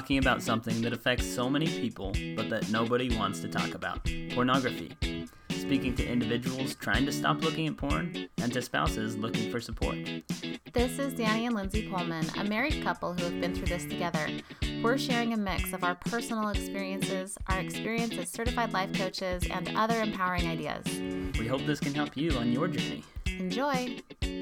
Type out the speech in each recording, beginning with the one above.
talking about something that affects so many people, but that nobody wants to talk about: pornography. Speaking to individuals trying to stop looking at porn, and to spouses looking for support. This is Danny and Lindsay Pullman, a married couple who have been through this together. We're sharing a mix of our personal experiences, our experience as certified life coaches, and other empowering ideas. We hope this can help you on your journey. Enjoy!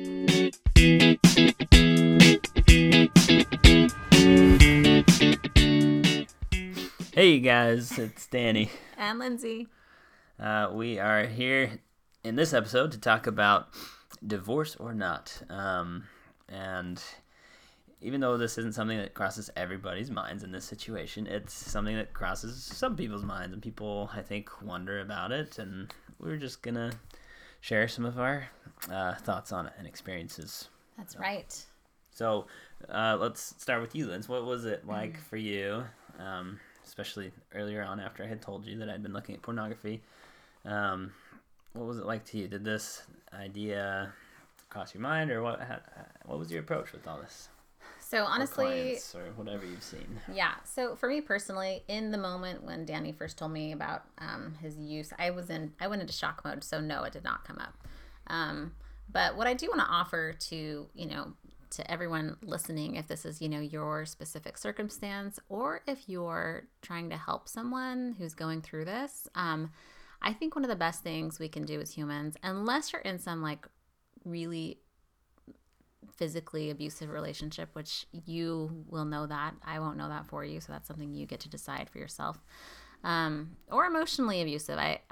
Hey guys, it's Danny. And Lindsay. We are here in this episode to talk about divorce or not. And even though this isn't something that crosses everybody's minds in this situation, it's something that crosses some people's minds, and people, I think, wonder about it. And we're just going to share some of our thoughts on it and experiences. That's right. So let's start with you, Linz. What was it like for you, especially earlier on after I had told you that I'd been looking at pornography? What was it like to you? Did this idea cross your mind, or what was your approach with all this? So honestly, or whatever you've seen. Yeah. So for me personally, in the moment when Danny first told me about his use, I went into shock mode. So no, it did not come up. But what I do want to offer to everyone listening, if this is, your specific circumstance, or if you're trying to help someone who's going through this, I think one of the best things we can do as humans, unless you're in some like really physically abusive relationship, which you will know that, I won't know that for you, so that's something you get to decide for yourself, or emotionally abusive. I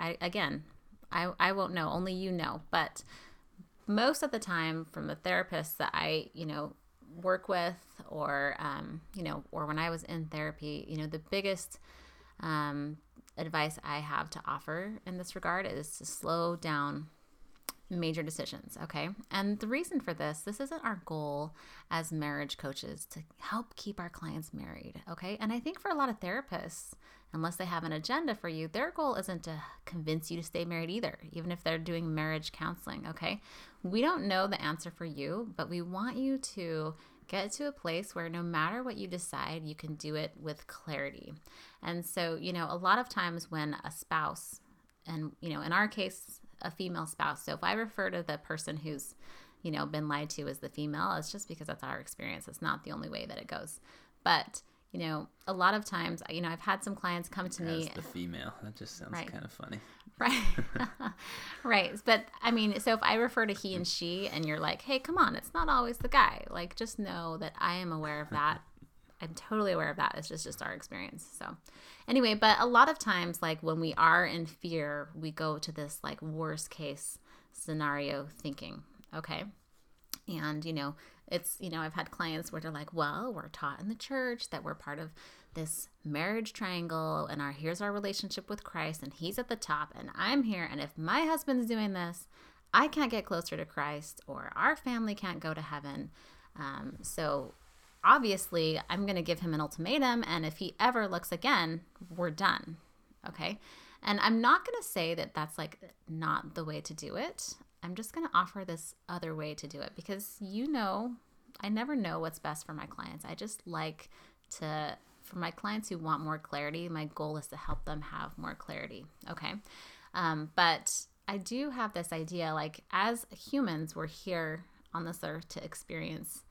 won't know, only you know. But most of the time, from the therapists that I work with, or or when I was in therapy, the biggest advice I have to offer in this regard is to slow down major decisions, okay? And the reason for this isn't our goal as marriage coaches to help keep our clients married, okay? And I think for a lot of therapists, unless they have an agenda for you, their goal isn't to convince you to stay married either, even if they're doing marriage counseling, okay? We don't know the answer for you, but we want you to get to a place where no matter what you decide, you can do it with clarity. And so, a lot of times when a spouse, and, in our case, a female spouse. So if I refer to the person who's, been lied to as the female, it's just because that's our experience. It's not the only way that it goes. But, a lot of times, I've had some clients come to me. As the female. That just sounds kind of funny. Right. Right. But so if I refer to he and she and you're like, hey, come on, it's not always the guy. Like, just know that I am aware of that. I'm totally aware of that. It's just our experience. So anyway, but a lot of times, like when we are in fear, we go to this like worst case scenario thinking. Okay. And, it's, I've had clients where they're like, well, we're taught in the church that we're part of this marriage triangle, and here's our relationship with Christ, and he's at the top and I'm here. And if my husband's doing this, I can't get closer to Christ, or our family can't go to heaven. So obviously I'm going to give him an ultimatum. And if he ever looks again, we're done. Okay. And I'm not going to say that that's like not the way to do it. I'm just going to offer this other way to do it because, I never know what's best for my clients. I just like to, for my clients who want more clarity, my goal is to help them have more clarity. Okay. But I do have this idea, like as humans, we're here on this earth to experience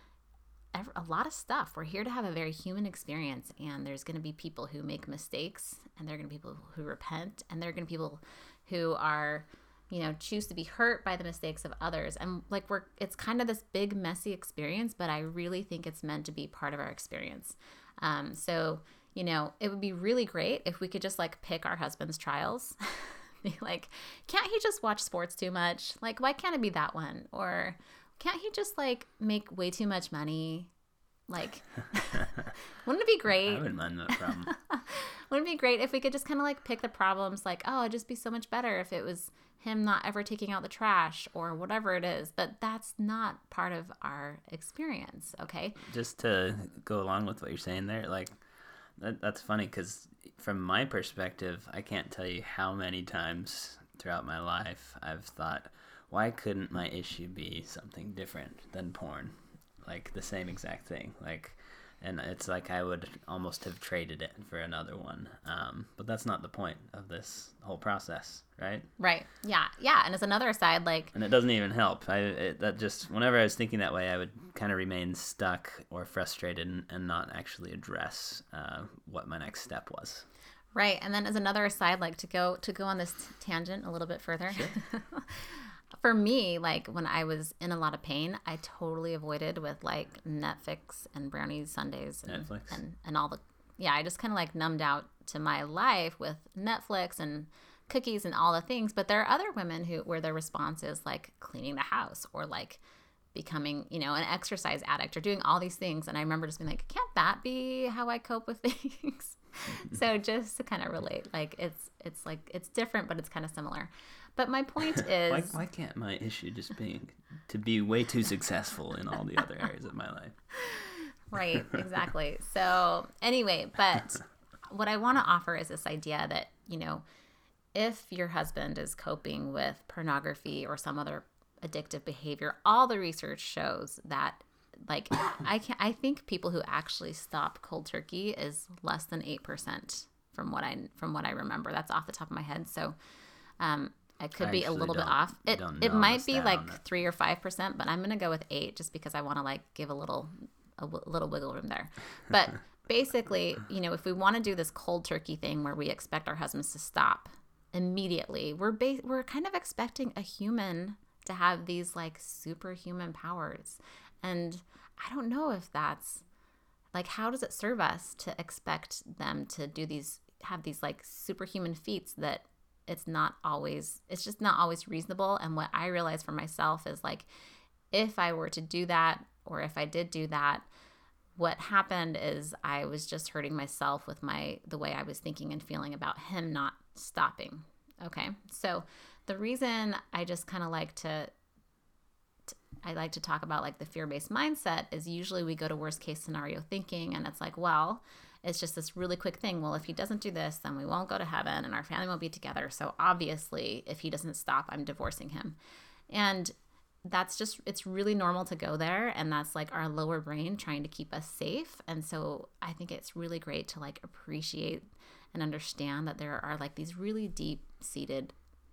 a lot of stuff. We're here to have a very human experience, and there's going to be people who make mistakes, and there are going to be people who repent, and there are going to be people who are, choose to be hurt by the mistakes of others. And like it's kind of this big, messy experience, but I really think it's meant to be part of our experience. So, it would be really great if we could just like pick our husband's trials. Be like, can't he just watch sports too much? Like, why can't it be that one? Or can't he just like make way too much money? Like, wouldn't it be great? I wouldn't mind that problem. Wouldn't it be great if we could just kind of like pick the problems, like, oh, it'd just be so much better if it was him not ever taking out the trash or whatever it is. But that's not part of our experience, okay? Just to go along with what you're saying there, like, that's funny because from my perspective, I can't tell you how many times throughout my life I've thought, why couldn't my issue be something different than porn? Like the same exact thing. Like And it's like I would almost have traded it for another one. But that's not the point of this whole process, right? Right. Yeah. Yeah. And as another aside, like, And it doesn't even help. Whenever I was thinking that way, I would kind of remain stuck or frustrated and not actually address what my next step was. right. And then as another aside, like to go on this tangent a little bit further. Sure. For me, like when I was in a lot of pain, I totally avoided with like Netflix and brownies Sundays and all the, yeah, I just kind of like numbed out to my life with Netflix and cookies and all the things. But there are other women where their response is like cleaning the house or like becoming, an exercise addict or doing all these things. And I remember just being like, can't that be how I cope with things? So just to kind of relate, like it's like it's different, but it's kind of similar. But my point is, why can't my issue just be to be way too successful in all the other areas of my life? Right, exactly. So anyway, but what I want to offer is this idea that, if your husband is coping with pornography or some other addictive behavior, all the research shows that, like, I think people who actually stop cold turkey is less than 8% from what I remember. That's off the top of my head. So, I could be a little bit off. It might be like 3 or 5%, but I'm gonna go with 8 just because I want to like give a little wiggle room there. But basically, if we want to do this cold turkey thing where we expect our husbands to stop immediately, we're kind of expecting a human to have these like superhuman powers, and I don't know if that's like, how does it serve us to expect them to have these like superhuman feats that it's just not always reasonable. And what I realized for myself is like, if I were to do that, or if I did do that, what happened is I was just hurting myself with the way I was thinking and feeling about him not stopping. Okay. So the reason I just kind of I like to talk about like the fear-based mindset is usually we go to worst case scenario thinking, and it's like, well, it's just this really quick thing. Well, if he doesn't do this, then we won't go to heaven and our family won't be together. So obviously, if he doesn't stop, I'm divorcing him. And it's really normal to go there. And that's like our lower brain trying to keep us safe. And so I think it's really great to like appreciate and understand that there are like these really deep-seated,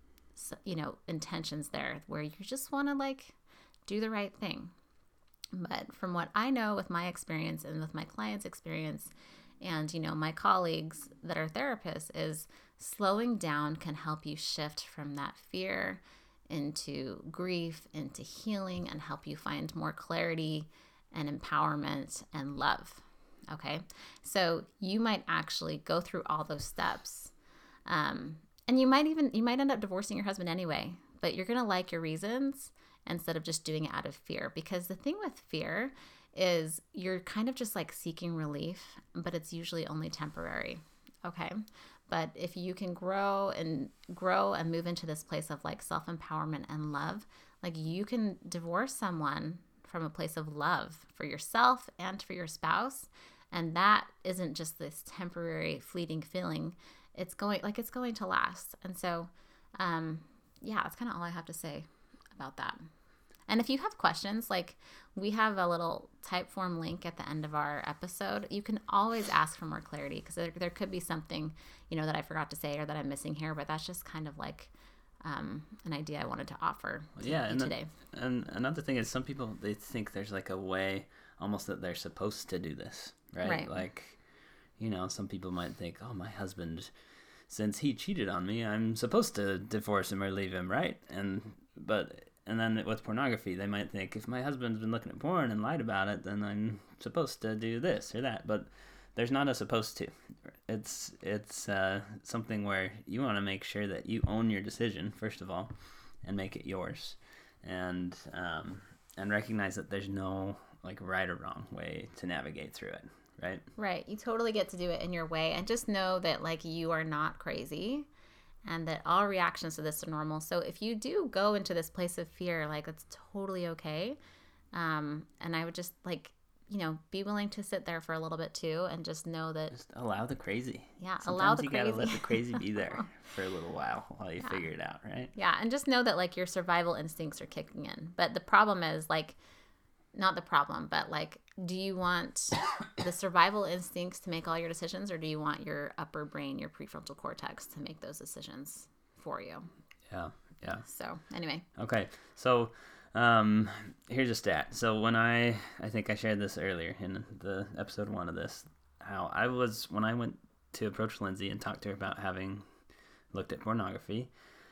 intentions there where you just want to like do the right thing. But from what I know with my experience and with my clients' experience, and, my colleagues that are therapists, is slowing down can help you shift from that fear into grief, into healing, and help you find more clarity and empowerment and love. Okay. So you might actually go through all those steps. And you might end up divorcing your husband anyway, but you're going to like your reasons instead of just doing it out of fear. Because the thing with fear is you're kind of just like seeking relief, but it's usually only temporary. Okay. But if you can grow and move into this place of like self-empowerment and love, like you can divorce someone from a place of love for yourself and for your spouse. And that isn't just this temporary fleeting feeling. It's going to last. And so, that's kind of all I have to say about that. And if you have questions, like we have a little Typeform link at the end of our episode, you can always ask for more clarity, because there could be something, that I forgot to say or that I'm missing here, but that's just kind of like an idea I wanted to offer to you today. And another thing is, some people, they think there's like a way almost that they're supposed to do this, right? Like, some people might think, oh, my husband, since he cheated on me, I'm supposed to divorce him or leave him, right? And then with pornography, they might think, if my husband's been looking at porn and lied about it, then I'm supposed to do this or that. But there's not a supposed to. It's something where you want to make sure that you own your decision, first of all, and make it yours. And recognize that there's no like right or wrong way to navigate through it, right? Right. You totally get to do it in your way. And just know that like you are not crazy, and that all reactions to this are normal. So if you do go into this place of fear, like it's totally okay. And I would just like, be willing to sit there for a little bit too, and just know that. Just allow the crazy. Yeah, Sometimes allow the crazy. You gotta let the crazy be there for a little while you figure it out, right? Yeah, and just know that like your survival instincts are kicking in. But the problem is like, not the problem, but like, do you want the survival instincts to make all your decisions, or do you want your upper brain, your prefrontal cortex, to make those decisions for you? Yeah. So anyway. Okay. So here's a stat. So when I think I shared this earlier in the episode 1 of this, how I was when I went to approach Lindsay and talk to her about having looked at pornography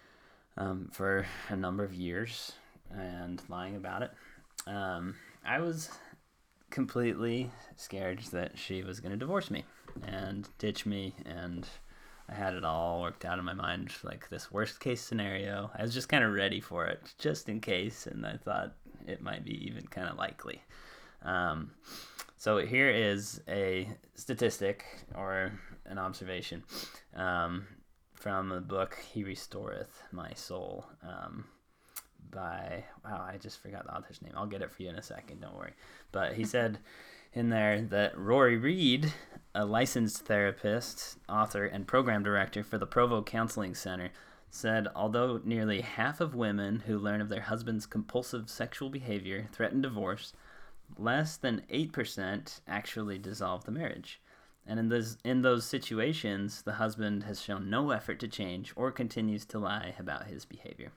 for a number of years and lying about it. I was completely scared that she was going to divorce me and ditch me, and I had it all worked out in my mind, like this worst case scenario. I was just kind of ready for it, just in case, and I thought it might be even kind of likely. So here is a statistic or an observation from the book He Restoreth My Soul by, I just forgot the author's name. I'll get it for you in a second, don't worry. But he said in there that Rory Reed, a licensed therapist, author, and program director for the Provo Counseling Center, said although nearly half of women who learn of their husband's compulsive sexual behavior threaten divorce, less than 8% actually dissolve the marriage. And in those situations, the husband has shown no effort to change or continues to lie about his behavior.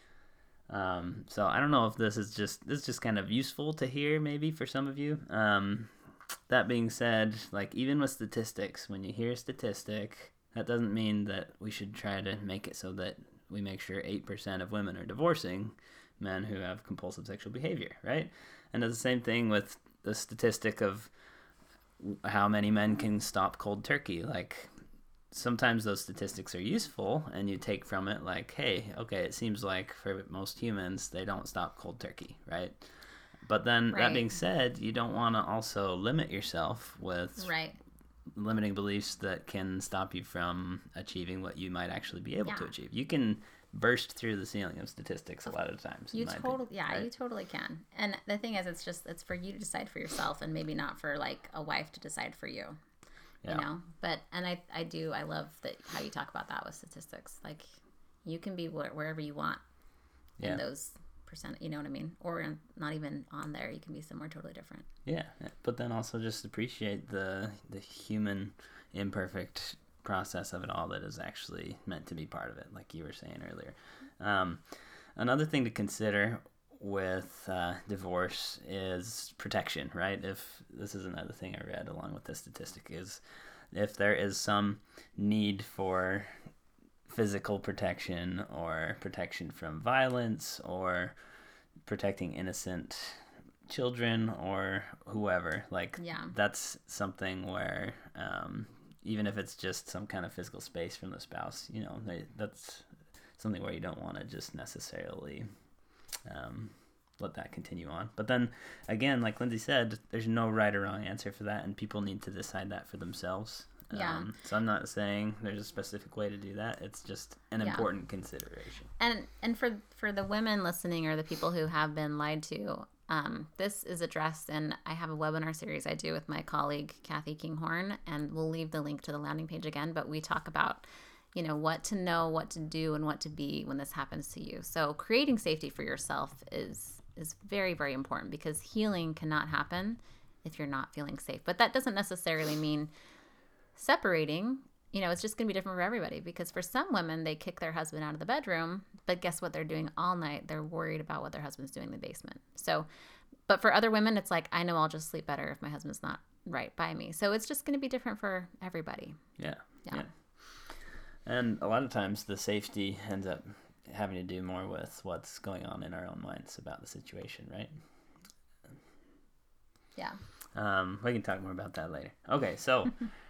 So I don't know if this is just kind of useful to hear maybe for some of you. That being said, like even with statistics, when you hear a statistic, that doesn't mean that we should try to make it so that we make sure 8% of women are divorcing men who have compulsive sexual behavior, right? And it's the same thing with the statistic of how many men can stop cold turkey. Like sometimes those statistics are useful and you take from it like, hey, okay, it seems like for most humans, they don't stop cold turkey, right? But then that being said, you don't want to also limit yourself with limiting beliefs that can stop you from achieving what you might actually be able to achieve. You can burst through the ceiling of statistics a lot of times. You totally can. And the thing is, it's for you to decide for yourself, and maybe not for like a wife to decide for you. You know, but I love that how you talk about that with statistics. Like you can be wherever you want in those percent, you know what I mean? Or not even on there, you can be somewhere totally different. Yeah, but then also just appreciate the human imperfect process of it all that is actually meant to be part of it, like you were saying earlier. Another thing to consider with divorce is protection, right? If this is another thing I read along with this statistic, is if there is some need for physical protection or protection from violence or protecting innocent children or whoever, like that's something where even if it's just some kind of physical space from the spouse, you know, that's something where you don't want to just necessarily let that continue on. But then again, like Lindsay said, there's no right or wrong answer for that, and people need to decide that for themselves. So I'm not saying there's a specific way to do that. It's just an important consideration. And for the women listening or the people who have been lied to, this is addressed, and I have a webinar series I do with my colleague Kathy Kinghorn, and we'll leave the link to the landing page again, but we talk about, you know, what to know, what to do, and what to be when this happens to you. So creating safety for yourself is very, very important, because healing cannot happen if you're not feeling safe. But that doesn't necessarily mean separating. You know, it's just going to be different for everybody, because for some women, they kick their husband out of the bedroom, but guess what they're doing all night? They're worried about what their husband's doing in the basement. So, but for other women, it's like, I know I'll just sleep better if my husband's not right by me. So it's just going to be different for everybody. Yeah. And a lot of times the safety ends up having to do more with what's going on in our own minds about the situation, right? Yeah. We can talk more about that later. Okay, so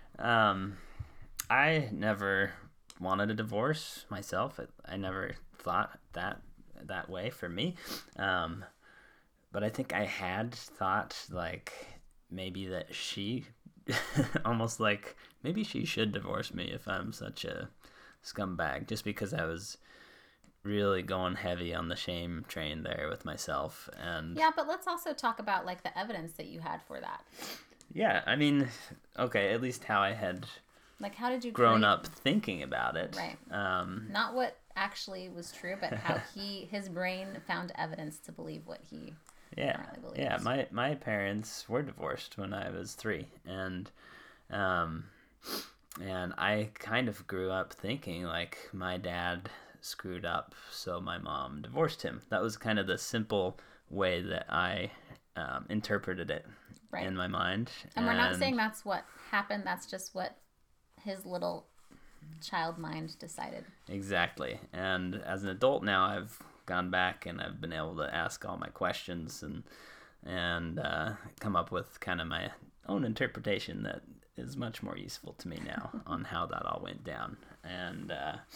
I never wanted a divorce myself. I never thought that way for me. But I think I had thought like maybe that she almost like maybe she should divorce me if I'm such a scumbag, just because I was really going heavy on the shame train there with myself. And but let's also talk about like the evidence that you had for that. I mean, okay, at least how I had like, how did you grown up thinking about it, right? Not what actually was true, but how his brain found evidence to believe what he Yeah, currently believes. yeah. My parents were divorced when I was 3, um, and I kind of grew up thinking like my dad screwed up, so my mom divorced him. That was kind of the simple way that I interpreted it Right. in my mind. And we're not saying that's what happened. That's just what his little child mind decided. Exactly. And as an adult now, I've gone back and I've been able to ask all my questions and come up with kind of my own interpretation that is much more useful to me now on how that all went down. And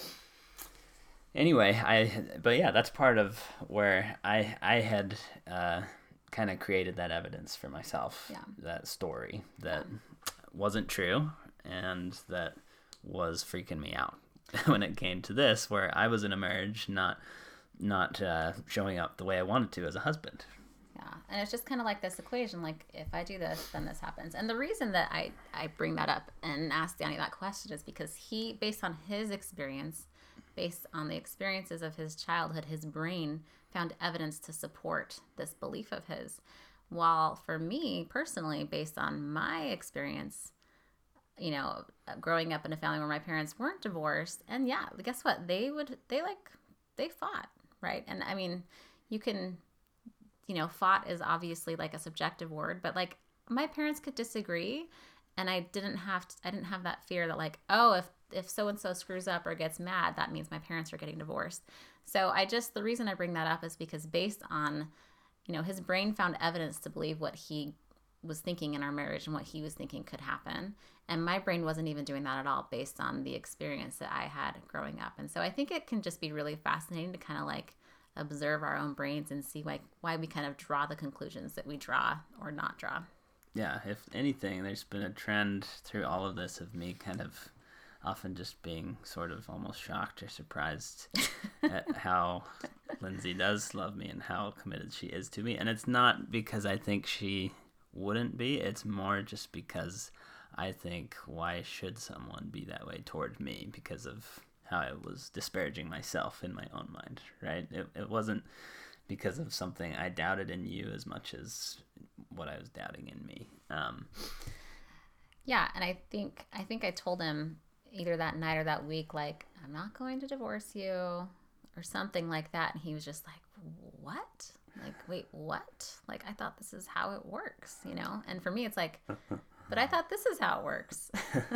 anyway, but yeah, that's part of where I had kind of created that evidence for myself. Yeah. That story that wasn't true and that was freaking me out when it came to this, where I was in a marriage not showing up the way I wanted to as a husband. Yeah, and it's just kind of like this equation, like if I do this, then this happens. And the reason that I bring that up and ask Danny that question is because he, based on his experience, based on the experiences of his childhood, his brain found evidence to support this belief of his. While for me personally, based on my experience, you know, growing up in a family where my parents weren't divorced, and yeah, guess what? They fought, right? And I mean, you can, you know, fought is obviously like a subjective word, but like my parents could disagree, and I didn't have that fear that like, oh, if so and so screws up or gets mad, that means my parents are getting divorced. So the reason I bring that up is because based on, you know, his brain found evidence to believe what he was thinking in our marriage and what he was thinking could happen. And my brain wasn't even doing that at all based on the experience that I had growing up. And so I think it can just be really fascinating to kind of like observe our own brains and see like why we kind of draw the conclusions that we draw or not draw. Yeah, if anything, there's been a trend through all of this of me kind of often just being sort of almost shocked or surprised at how Lindsay does love me and how committed she is to me. And it's not because I think she wouldn't be, it's more just because I think, why should someone be that way toward me because of how I was disparaging myself in my own mind, right? It wasn't because of something I doubted in you as much as what I was doubting in me. Yeah, and I think I told him either that night or that week, like, I'm not going to divorce you or something like that. And he was just like, what? Like, wait, what? Like, I thought this is how it works, you know? And for me, it's like, but I thought this is how it works.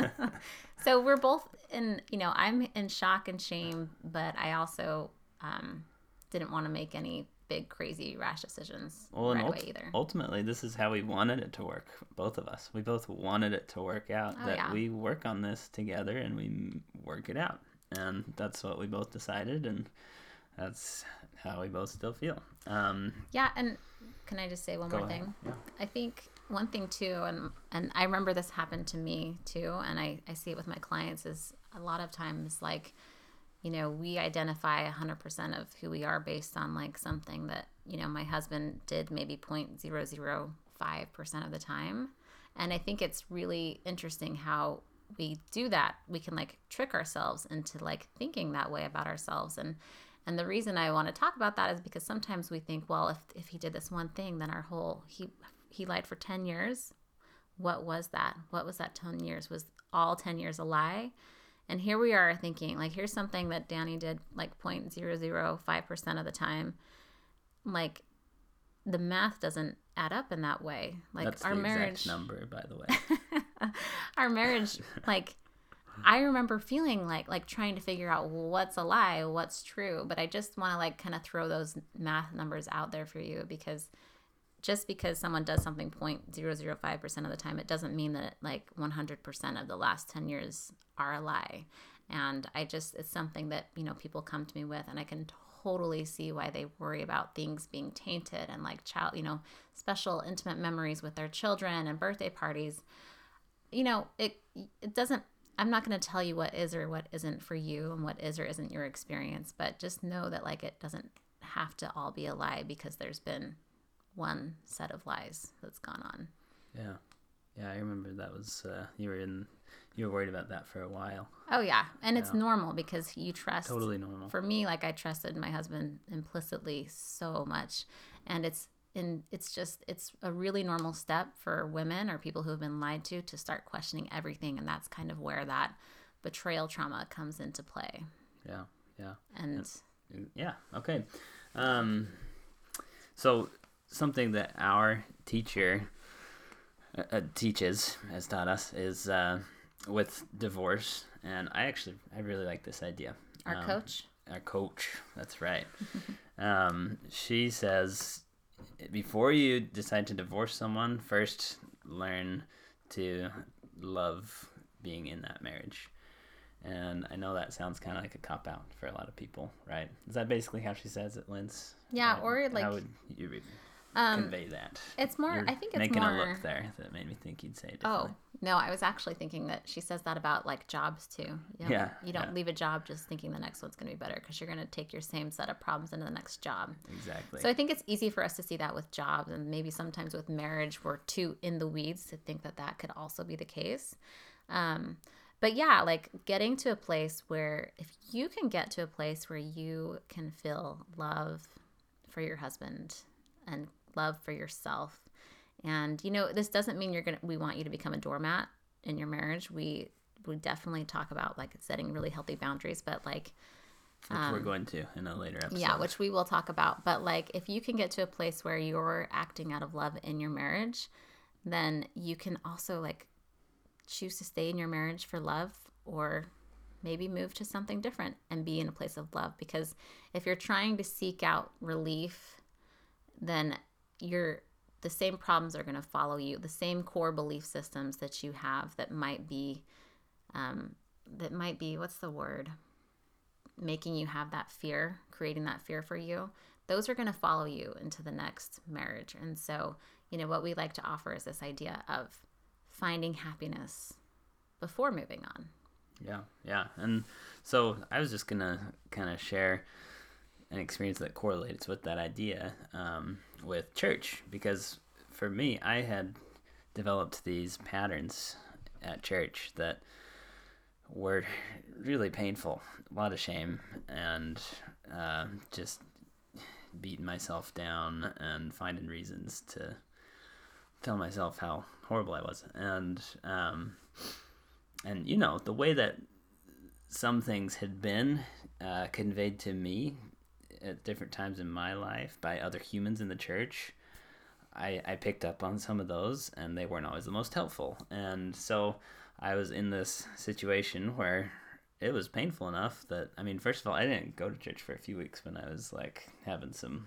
So we're both in, you know, I'm in shock and shame, but I also didn't want to make any big, crazy, rash decisions right away either. Ultimately, this is how we wanted it to work, both of us. We both wanted it to work out, we work on this together and we work it out. And that's what we both decided, and that's how we both still feel. Yeah, and can I just say one more thing? Yeah. I think one thing too, and I remember this happened to me too, and I see it with my clients, is a lot of times like, you know, we identify 100% of who we are based on like something that, you know, my husband did maybe 0.005% of the time. And I think it's really interesting how we do that. We can like trick ourselves into like thinking that way about ourselves. And the reason I want to talk about that is because sometimes we think, well, if he did this one thing, then our whole, he lied for 10 years. What was that? What was that 10 years? Was all 10 years a lie? And here we are thinking, like, here's something that Danny did like 0.005% of the time. Like, the math doesn't add up in that way. Like, that's our the marriage exact number, by the way. Our marriage, like, I remember feeling like trying to figure out what's a lie, what's true. But I just want to like kind of throw those math numbers out there for you, because just because someone does something 0.005% of the time, it doesn't mean that like 100% of the last 10 years are a lie. And it's something that, you know, people come to me with, and I can totally see why they worry about things being tainted and like you know, special intimate memories with their children and birthday parties. You know, it doesn't, I'm not going to tell you what is or what isn't for you and what is or isn't your experience, but just know that like it doesn't have to all be a lie because there's been one set of lies that's gone on. Yeah, I remember that was you were worried about that for a while. Oh yeah, and it's normal because you trust. Totally normal. For me, like I trusted my husband implicitly so much, and it's it's a really normal step for women or people who have been lied to start questioning everything. And that's kind of where that betrayal trauma comes into play. Yeah. Yeah. And yeah. Okay. So something that our teacher has taught us is with divorce, and I really like this idea. Our coach, that's right. She says, before you decide to divorce someone, first learn to love being in that marriage. And I know that sounds kind of like a cop-out for a lot of people, right? Is that basically how she says it, Linz? Yeah, or like... How would you convey that? It's more... I think it's making more... a look there that made me think you'd say it differently. Oh, no, I was actually thinking that she says that about, like, jobs, too. You don't leave a job just thinking the next one's going to be better, because you're going to take your same set of problems into the next job. Exactly. So I think it's easy for us to see that with jobs, and maybe sometimes with marriage, we're too in the weeds to think that that could also be the case. But yeah, like getting to a place where, if you can get to a place where you can feel love for your husband and love for yourself. And, this doesn't mean we want you to become a doormat in your marriage. We definitely talk about like setting really healthy boundaries, but like, which we're going to in a later episode. Yeah, which we will talk about. But like, if you can get to a place where you're acting out of love in your marriage, then you can also like choose to stay in your marriage for love, or maybe move to something different and be in a place of love. Because if you're trying to seek out relief, then the same problems are going to follow you. The same core belief systems that you have that might be what's the word? Making you have that fear, creating that fear for you. Those are going to follow you into the next marriage. And so, what we like to offer is this idea of finding happiness before moving on. Yeah. And so I was just going to kind of share an experience that correlates with that idea with church. Because for me, I had developed these patterns at church that were really painful. A lot of shame and just beating myself down and finding reasons to tell myself how horrible I was. And the way that some things had been conveyed to me at different times in my life by other humans in the church, I picked up on some of those, and they weren't always the most helpful. And so I was in this situation where it was painful enough that, first of all, I didn't go to church for a few weeks when I was like having some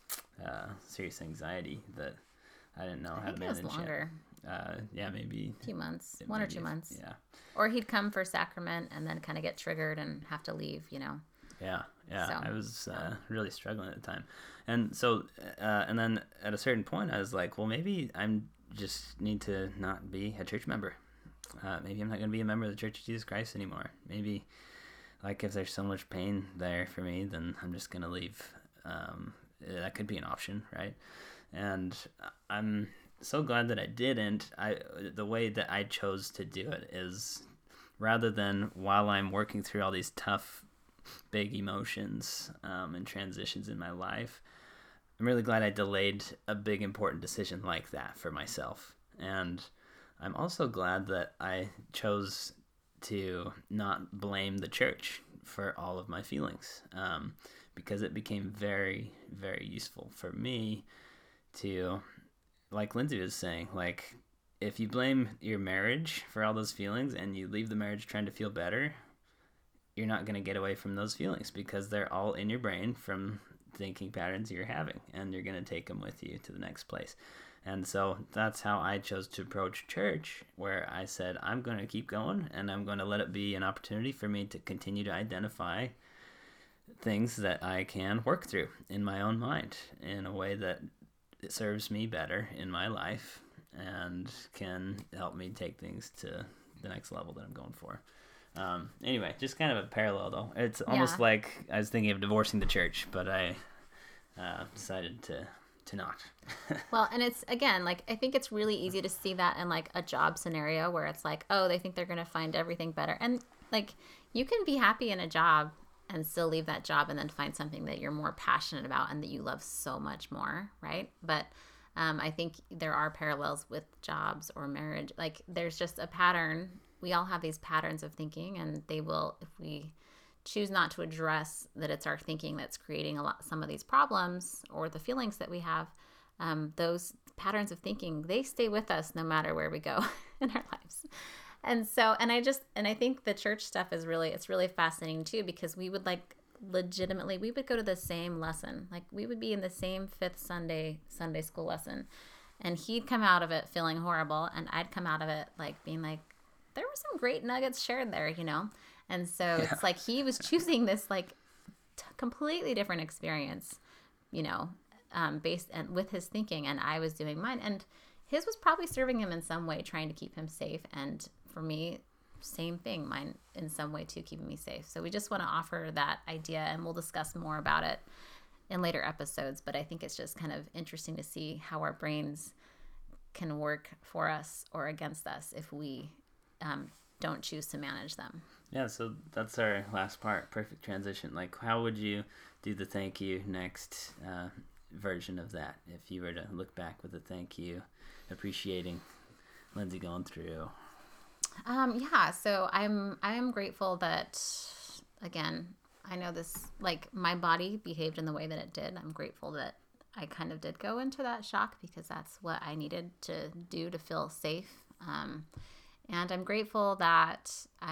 serious anxiety that I didn't know how to manage. It was longer. Yeah, maybe a few months, 1 or 2 months. Yeah. Or he'd come for sacrament and then kind of get triggered and have to leave, Yeah. So, I was really struggling at the time. And so, and then at a certain point, I was like, well, maybe I'm just need to not be a church member. Maybe I'm not going to be a member of the Church of Jesus Christ anymore. Maybe, like, if there's so much pain there for me, then I'm just going to leave. That could be an option, right? And I'm so glad that I didn't. The way that I chose to do it is, rather than while I'm working through all these tough, big emotions and transitions in my life, I'm really glad I delayed a big, important decision like that for myself. And I'm also glad that I chose to not blame the church for all of my feelings, because it became very, very useful for me to, like Lindsay was saying, like, if you blame your marriage for all those feelings and you leave the marriage trying to feel better, you're not going to get away from those feelings, because they're all in your brain from thinking patterns you're having, and you're going to take them with you to the next place. And so that's how I chose to approach church, where I said, I'm going to keep going, and I'm going to let it be an opportunity for me to continue to identify things that I can work through in my own mind in a way that it serves me better in my life and can help me take things to the next level that I'm going for. Anyway, just kind of a parallel, though. It's almost like I was thinking of divorcing the church, but I decided to not. Well, and it's, again, like, I think it's really easy to see that in like a job scenario where it's like, oh, they think they're going to find everything better. And like, you can be happy in a job and still leave that job and then find something that you're more passionate about and that you love so much more, right? But I think there are parallels with jobs or marriage. Like there's just a pattern. We all have these patterns of thinking, and they will, if we choose not to address that it's our thinking that's creating some of these problems or the feelings that we have, those patterns of thinking, they stay with us no matter where we go in our lives. And so, and I think the church stuff is it's really fascinating too, because we would legitimately, we would go to the same lesson. Like we would be in the same fifth Sunday school lesson, and he'd come out of it feeling horrible, and I'd come out of it like being like, there were some great nuggets shared there, And so It's like he was choosing this like completely different experience, based and with his thinking, and I was doing mine, and his was probably serving him in some way, trying to keep him safe, and for me, same thing, mine in some way too, keeping me safe. So we just want to offer that idea, and we'll discuss more about it in later episodes, but I think it's just kind of interesting to see how our brains can work for us or against us if we don't choose to manage them. Yeah, so that's our last part, perfect transition. Like, how would you do the thank you next version of that if you were to look back with a thank you, appreciating Lindsay going through? So I am grateful that, again, I know this, like my body behaved in the way that it did. I'm grateful that I kind of did go into that shock, because that's what I needed to do to feel safe. And I'm grateful that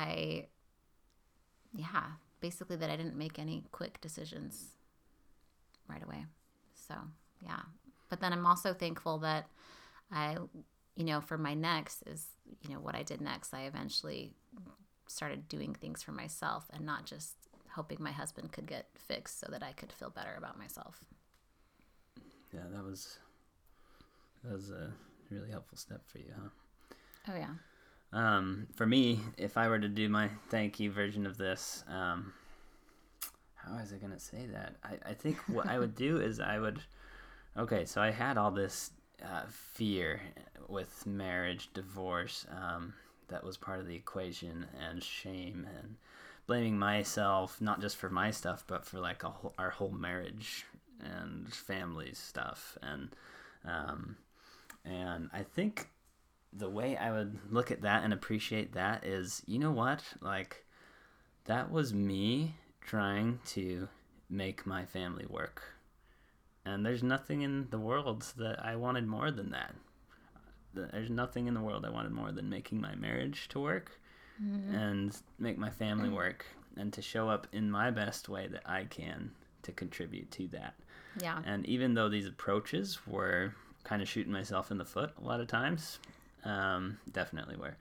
basically that I didn't make any quick decisions right away. So, yeah. But then I'm also thankful that for my next is, what I did next. I eventually started doing things for myself and not just hoping my husband could get fixed so that I could feel better about myself. Yeah, that was a really helpful step for you, huh? Oh, yeah. For me, if I were to do my thank you version of this, how was I going to say that? I think what I would do is so I had all this fear with marriage, divorce, that was part of the equation, and shame and blaming myself, not just for my stuff, but for like our whole marriage and family stuff. And I think the way I would look at that and appreciate that is, you know what? Like, that was me trying to make my family work. And there's nothing in the world that I wanted more than that. There's nothing in the world I wanted more than making my marriage to work and make my family work, and to show up in my best way that I can to contribute to that. Yeah. And even though these approaches were kind of shooting myself in the foot a lot of times, definitely were.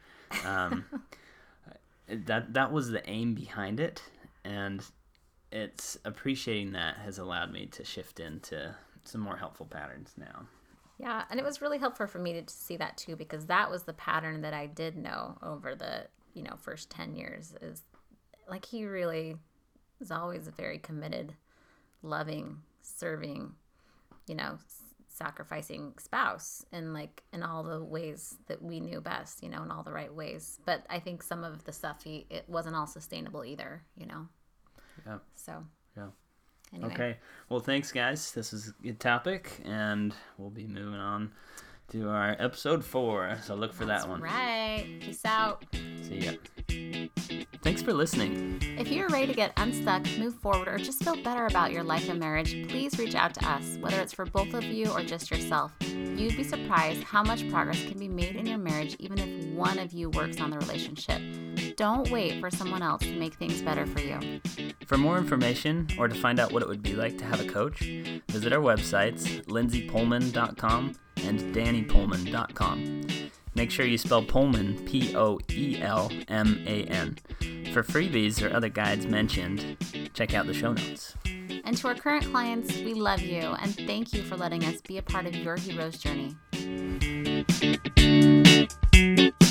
That was the aim behind it, and it's appreciating that has allowed me to shift into some more helpful patterns now. Yeah, and it was really helpful for me to see that too, because that was the pattern that I did know over the first 10 years. Is like, he really is always a very committed, loving, serving, sacrificing spouse, and like in all the ways that we knew best, in all the right ways. But I think some of the stuff it wasn't all sustainable either, Yeah. So. Yeah. Anyway. Okay. Well, thanks, guys. This is a good topic, and we'll be moving on to our episode 4. So look for that one. Right. Peace out. See ya. Thanks for listening. If you're ready to get unstuck, move forward, or just feel better about your life and marriage, please reach out to us, whether it's for both of you or just yourself. You'd be surprised how much progress can be made in your marriage even if one of you works on the relationship. Don't wait for someone else to make things better for you. For more information or to find out what it would be like to have a coach, visit our websites, lindsaypullman.com and dannypullman.com. Make sure you spell Pullman, Poelman. For freebies or other guides mentioned, check out the show notes. And to our current clients, we love you and thank you for letting us be a part of your hero's journey.